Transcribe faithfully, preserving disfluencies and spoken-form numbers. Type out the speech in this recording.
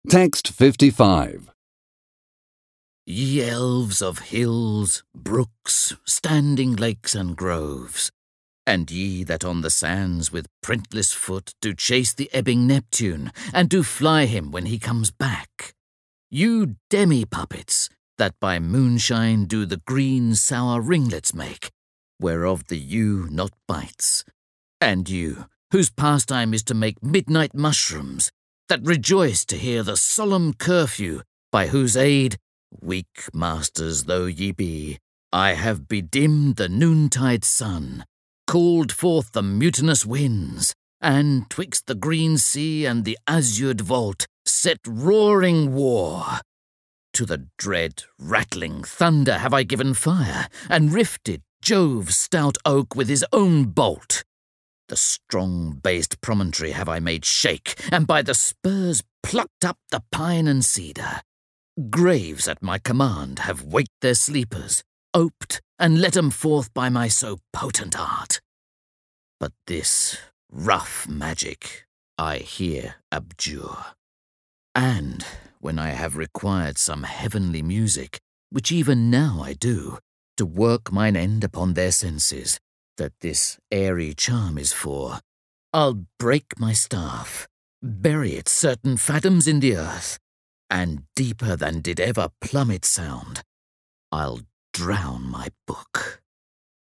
Text fifty-five. Ye elves of hills, brooks, standing lakes and groves, and ye that on the sands with printless foot do chase the ebbing Neptune, and do fly him when he comes back, you demi-puppets, that by moonshine do the green sour ringlets make, whereof the yew not bites, and you, whose pastime is to make midnight mushrooms, that rejoice to hear the solemn curfew, by whose aid, weak masters though ye be, I have bedimmed the noontide sun, called forth the mutinous winds, and twixt the green sea and the azured vault set roaring war. To the dread rattling thunder have I given fire, and rifted Jove's stout oak with his own bolt. The strong-based promontory have I made shake, and by the spurs plucked up the pine and cedar. Graves at my command have waked their sleepers, oped, and let 'em forth by my so potent art. But this rough magic I here abjure. And when I have required some heavenly music, which even now I do, to work mine end upon their senses, that this airy charm is for, I'll break my staff, bury it certain fathoms in the earth, and deeper than did ever plummet sound, I'll drown my book.